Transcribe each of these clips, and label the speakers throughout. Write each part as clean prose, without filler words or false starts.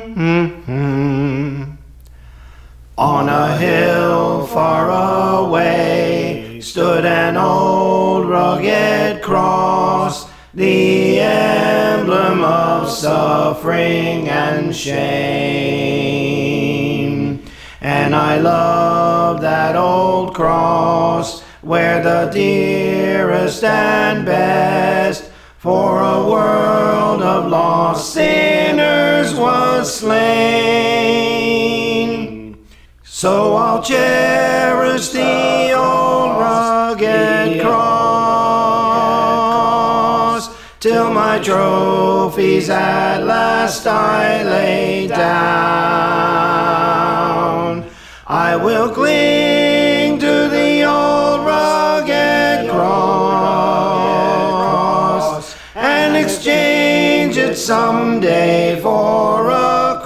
Speaker 1: On a hill far away stood an old rugged cross, the emblem of suffering and shame. And I love that old cross, where the dearest and best for a world of lost sinners was slain. So I'll cherish the old rugged cross till my trophies at last I lay down. I will cling to the old rugged cross and exchange it someday for a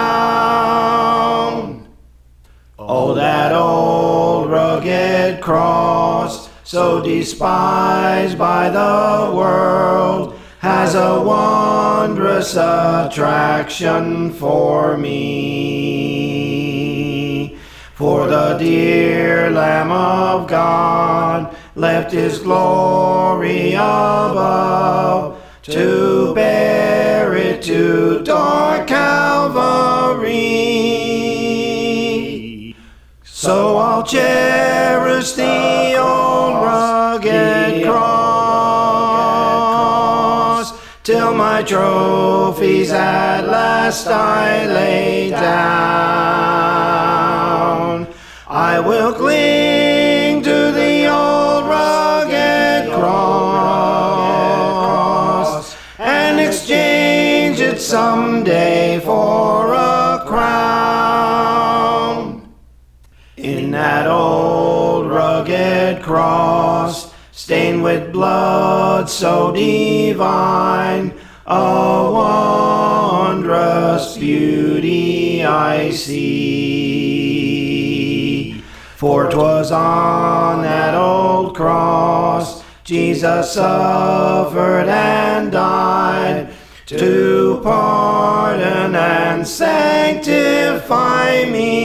Speaker 1: crown. Oh, that old rugged cross, so despised by the world, has a wondrous attraction for me. For the dear Lamb of God left his glory above to bear it to dark Calvary. So I'll cherish the old rugged cross till my trophies at last I lay down. I will cling to the old rugged cross and exchange it someday for a crown. In that old rugged cross, stained with blood so divine, a wondrous beauty I see. For 'twas on that old cross Jesus suffered and died to pardon and sanctify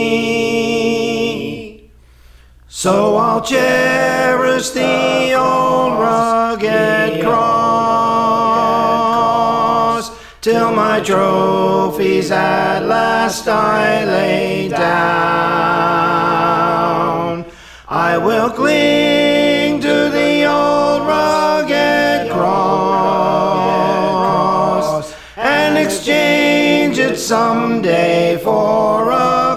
Speaker 1: me. So I'll cherish the old rugged cross till my trophies at last I lay down. I will cling to the old rugged cross and exchange it someday for a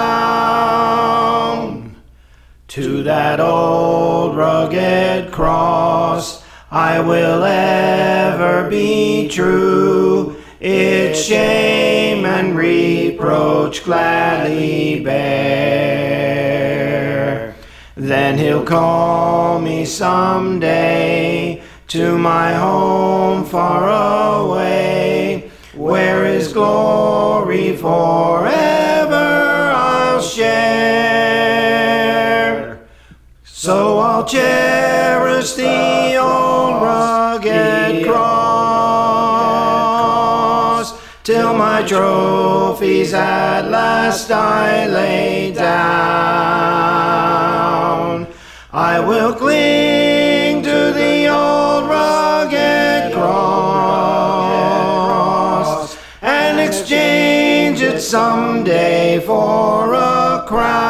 Speaker 1: crown. To that old rugged cross I will ever be true, its shame and reproach gladly bear. Then he'll call me someday to my home far away, where his glory forever I'll share. So I'll cherish the old rugged cross till my trophies at last I lay down. I will cling to the old rugged cross and exchange it someday for a crown.